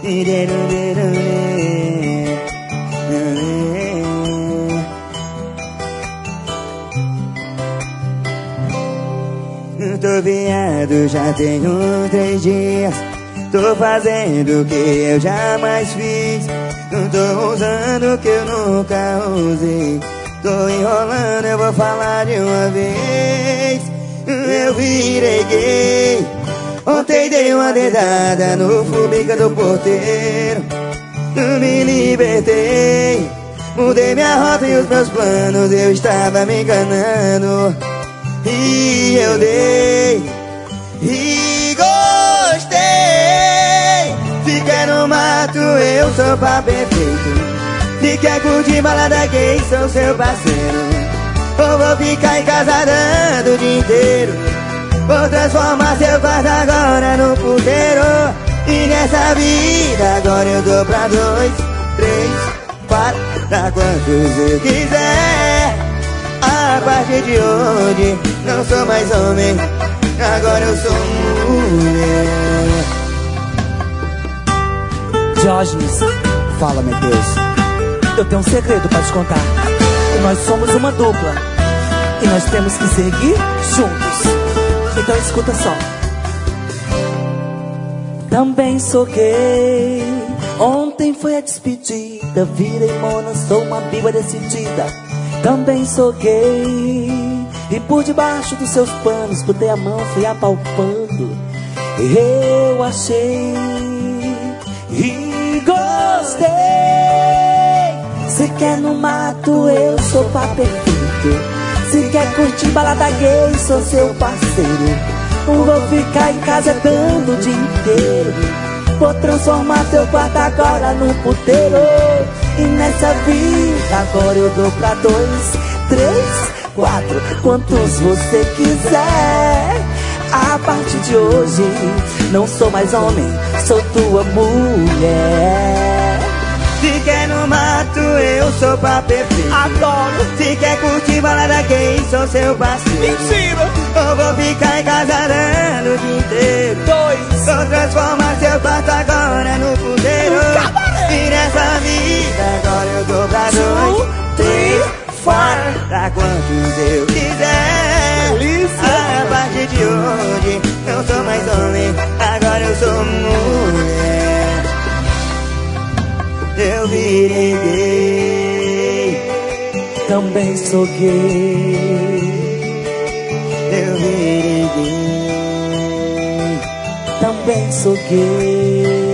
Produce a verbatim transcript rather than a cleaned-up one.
Tô viado já tenho três dias. Tô fazendo o que eu jamais fiz. Não tô usando o que eu nunca usei. Tô enrolando, eu vou falar de uma vez. Eu virei gay. Ontem dei uma dedada no fubica do porteiro. Me libertei. Mudei minha rota e os meus planos. Eu estava me enganando. E eu dei, e gostei. Se quer no mato, eu sou pá perfeito. Se quer curtir balada gay, sou seu parceiro. Ou vou ficar em casa dando o dia inteiro. Vou transformar seu quarto agora no puteiro. E nessa vida agora eu dou pra dois, três, quatro, pra quantos eu quiser. A partir de hoje não sou mais homem, agora eu sou mulher. Diógenes, fala, meu Deus. Eu tenho um segredo pra te contar. Nós somos uma dupla e nós temos que seguir juntos. Então escuta só. Também sou gay. Ontem foi a despedida. Virei mona, sou uma biba decidida. Também sou gay. E por debaixo dos seus panos botei a mão, fui apalpando. Eu achei e gostei. Se quer no mato, eu sou pá perfeito. Se quer curtir balada gay, sou seu parceiro. Não vou ficar em casa dando o dia inteiro. Vou transformar teu quarto agora num puteiro. E nessa vida agora eu dou pra dois, três, quatro, quantos você quiser. A partir de hoje não sou mais homem, sou tua mulher. Se quer no mato, eu sou pá perfeito. Adoro. Se quer curtir balada gay, sou seu parceiro. Mentira. Eu vou ficar em casa dando o dia inteiro. Dois. Vou transformar seu quarto agora no puteiro. E nessa vida agora eu dou pra dois, três, quatro, pra quantos eu quiser. A partir de hoje não sou mais homem, agora eu sou mulher. Eu virei gay. Também sou gay. Eu virei gay. Também sou gay.